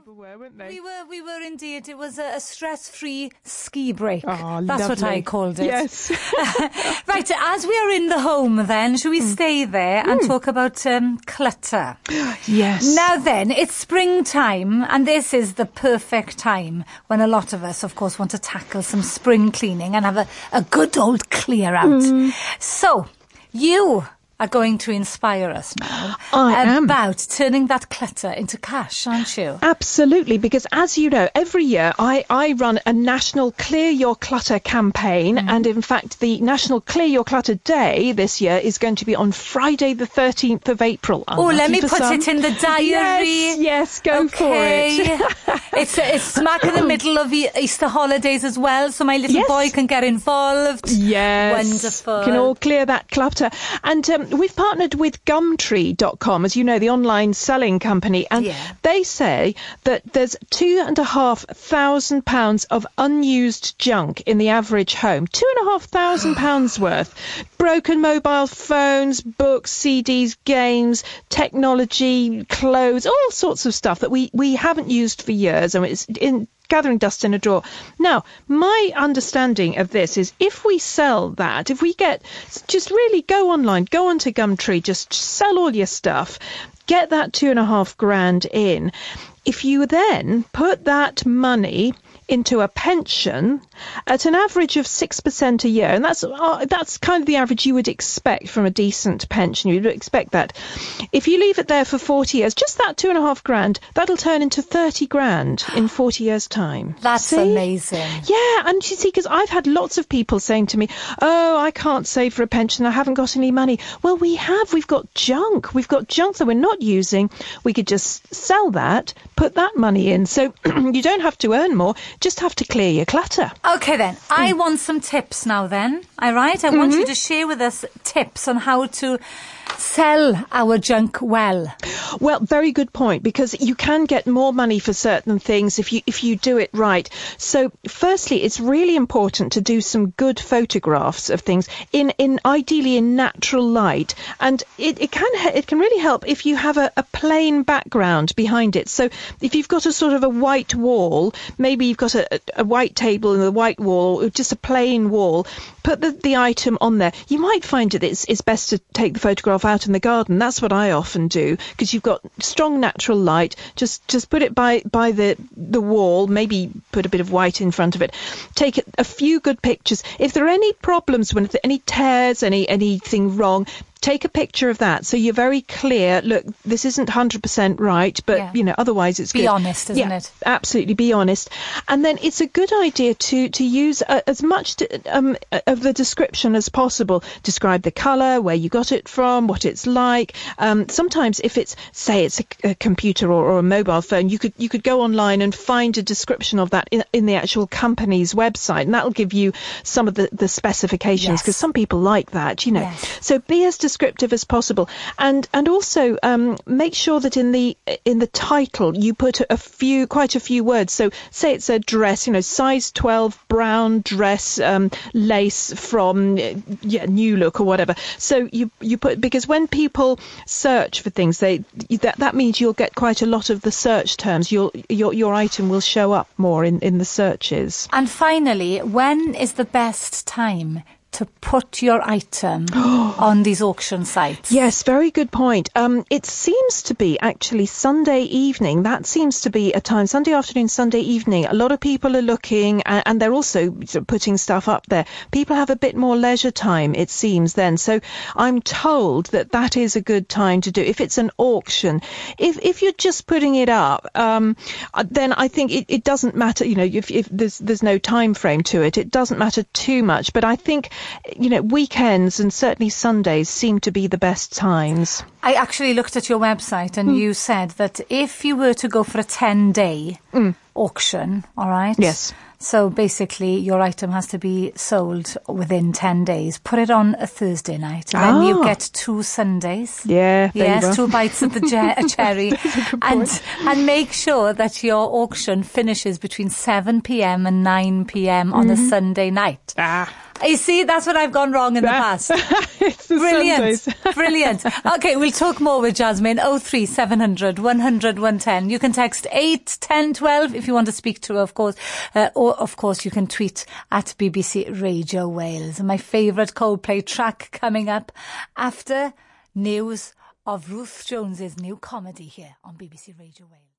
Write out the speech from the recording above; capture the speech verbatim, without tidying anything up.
people were, weren't they? We were, we were indeed. It was a, a stress-free ski break. Oh, That's lovely. what I called it. Yes. Right, as we are in the home then, should we mm. stay there and mm. talk about um, clutter? Yes. Now then, it's springtime, and this is the perfect time when a lot of us, of course, want to tackle some spring cleaning and have a, a good old clear out. Mm. So, you are going to inspire us now I about am. turning that clutter into cash, aren't you? Absolutely, because as you know, every year I, I run a national Clear Your Clutter campaign, mm. and in fact the National Clear Your Clutter Day this year is going to be on Friday the thirteenth of April. Oh, let me put some. it in the diary. Yes, yes go okay. for it. it's, it's smack in the middle of e- Easter holidays as well, so my little yes. boy can get involved. Yes. Wonderful. Can all clear that clutter. And um, we've partnered with Gumtree dot com, as you know, the online selling company, and yeah. they say that there's two and a half thousand pounds of unused junk in the average home. Two and a half thousand pounds worth. Broken mobile phones, books, C Ds, games, technology, clothes, all sorts of stuff that we, we haven't used for years, and it's in gathering dust in a drawer. Now, my understanding of this is if we sell that, if we get, just really go online, go onto Gumtree, just sell all your stuff, get that two and a half grand in. If you then put that money into a pension at an average of six percent a year, and that's uh, that's kind of the average you would expect from a decent pension. You'd expect that. If you leave it there for forty years, just that two and a half grand, that'll turn into thirty grand in forty years' time. That's see? amazing. Yeah, and you see, because I've had lots of people saying to me, oh, I can't save for a pension, I haven't got any money. Well, we have. We've got junk. We've got junk that we're not using. We could just sell that, put that money in. So you don't have to earn more, just have to clear your clutter. Okay then, I want some tips now then, all right? I mm-hmm. want you to share with us tips on how to sell our junk well. Well, very good point, because you can get more money for certain things if you if you do it right. So firstly, it's really important to do some good photographs of things in, in ideally in natural light, and it, it can it can really help if you have a, a plain background behind it. So if you've got a sort of a white wall, maybe you've got a, a white table and a white wall, or just a plain wall, put the, the item on there. You might find it it's, it's best to take the photograph out in the garden. That's what I often do, because you've got strong natural light. Just just put it by by the the wall, maybe put a bit of white in front of it. Take a, a few good pictures. If there are any problems, when any tears, any anything wrong, take a picture of that, so you're very clear. Look, this isn't one hundred percent right, but yeah. you know, otherwise it's be good. honest, isn't yeah, it? Absolutely, be honest. And then it's a good idea to to use uh, as much to, um, of the description as possible. Describe the colour, where you got it from, what it's like. Um, sometimes, if it's say it's a, a computer or, or a mobile phone, you could you could go online and find a description of that in, in the actual company's website, and that'll give you some of the the specifications, because yes. some people like that, you know. Yes. So be as descriptive as possible, and and also um, make sure that in the in the title you put a few, quite a few words. So say it's a dress, you know, size twelve, brown dress, um, lace from yeah New Look or whatever. So you you put, because when people search for things, they that that means you'll get quite a lot of the search terms. You'll your your item will show up more in in the searches. And finally, when is the best time to put your item on these auction sites? Yes, very good point. Um, it seems to be actually Sunday evening. That seems to be a time, Sunday afternoon, Sunday evening. A lot of people are looking, and, and they're also putting stuff up there. People have a bit more leisure time, it seems, then. So I'm told that that is a good time to do. If it's an auction, if if you're just putting it up, um, then I think it, it doesn't matter. You know, if, if there's there's no time frame to it, it doesn't matter too much. But I think, you know, weekends and certainly Sundays seem to be the best times. I actually looked at your website, and mm. you said that if you were to go for a ten-day mm. auction, all right? Yes. So basically your item has to be sold within ten days. Put it on a Thursday night. And ah. then you get two Sundays. Yeah, there Yes, you two bites at the je- cherry. and and make sure that your auction finishes between seven p.m. and nine p.m. on mm-hmm. a Sunday night. Ah. You see, that's what I've gone wrong in the past. It's the Brilliant. Sundays. Brilliant. Okay, we'll talk more with Jasmine. oh three seven hundred one hundred one ten. You can text eight ten twelve if you want to speak to her, of course. Uh, or, of course, you can tweet at B B C Radio Wales. And my favourite Coldplay track coming up after news of Ruth Jones's new comedy here on B B C Radio Wales.